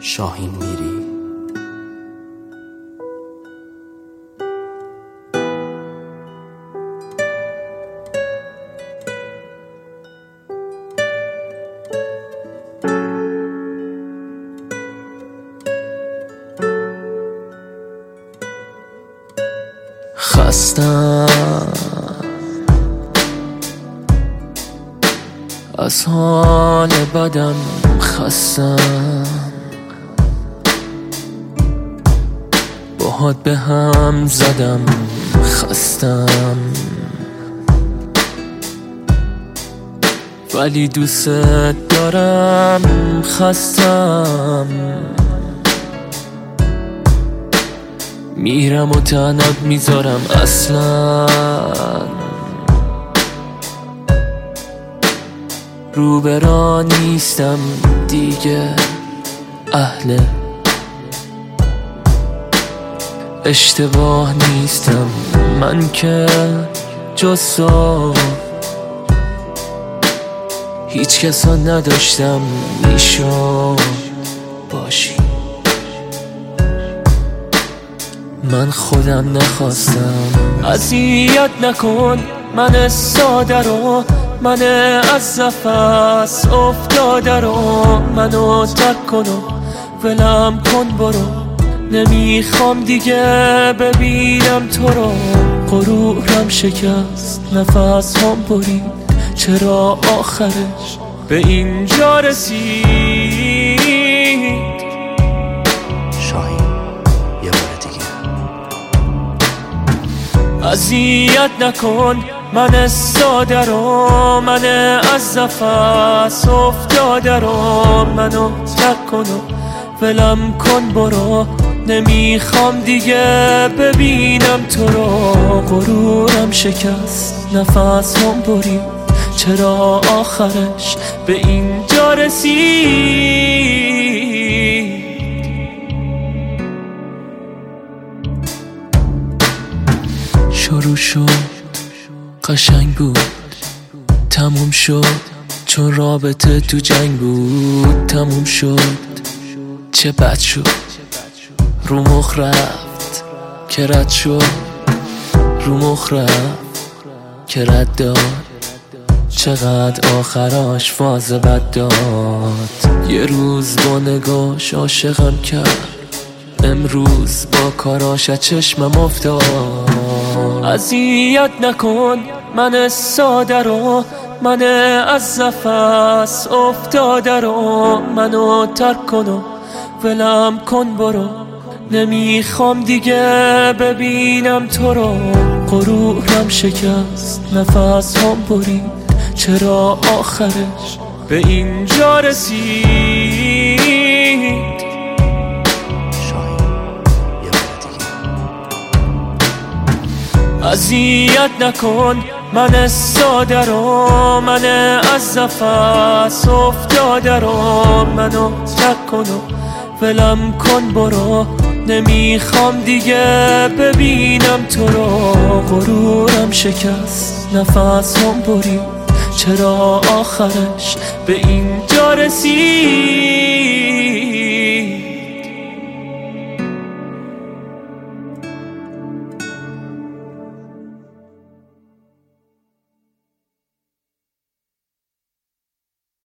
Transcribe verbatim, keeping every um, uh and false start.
شاهین میری. خستم از حال بدم، خستم باهات به هم زدم، خستم ولی دوست دارم، خستم میرم و تنت میذارم، اصلا روبرا نیستم دیگه، اهل اشتباه نیستم من که جز تو هیچ کسا نداشتم میشد باشی. من خودم نخواستم. اذیت نکن من ساده رو، من از نفس افتاده رو، منو ترک کن و ولم کن برو، نمیخوام دیگه ببینم تو رو. غرورم شکست، نفس هم برید، چرا آخرش به اینجا رسید؟ شاهین یه بار دیگه. اذیت نکن من ساده رو، من از نفس افتاده رو، منو ترک کن و ولم کن برو، نمیخوام دیگه ببینم تو رو. غرورم شکست، نفس هم برید، چرا آخرش به اینجا رسید؟ شروع شد قشنگ بود، تموم شد چون رابطه تو جنگ بود، تموم شد چه بد شد، رو مخ رفت که رد شد، رو مخ رفت که رد داد، چقدر آخراش فاز بد داد. یه روز با نگاش عاشقم کرد، امروز با کاراش از چشمم افتاد. اذیت نکن من ساده رو، من از نفس افتاده رو، منو ترک کن و ولم کن برو، نمیخوام دیگه ببینم تو رو. غرورم شکست، نفس هم برید، چرا آخرش به اینجا رسید؟ اذیت نکن من ساده رو، من از نفس افتاده رو، منو ترک کن و ولم کن برو، نمیخوام دیگه ببینم تو رو. غرورم شکست، نفس هم برید، چرا آخرش به اینجا رسید؟